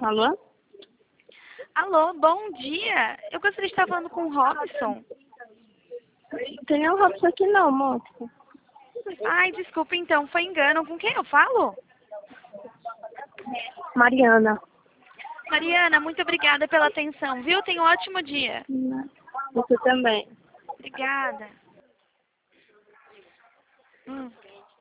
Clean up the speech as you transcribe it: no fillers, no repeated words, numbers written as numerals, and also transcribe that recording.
Alô? Alô, bom dia. Eu gostaria de estar falando com o Robson. Tem nenhum Robson aqui não, moço. Ai, desculpa então, foi engano. Com quem eu falo? Mariana. Mariana, muito obrigada pela atenção, viu? Tenha um ótimo dia. Você também. Obrigada.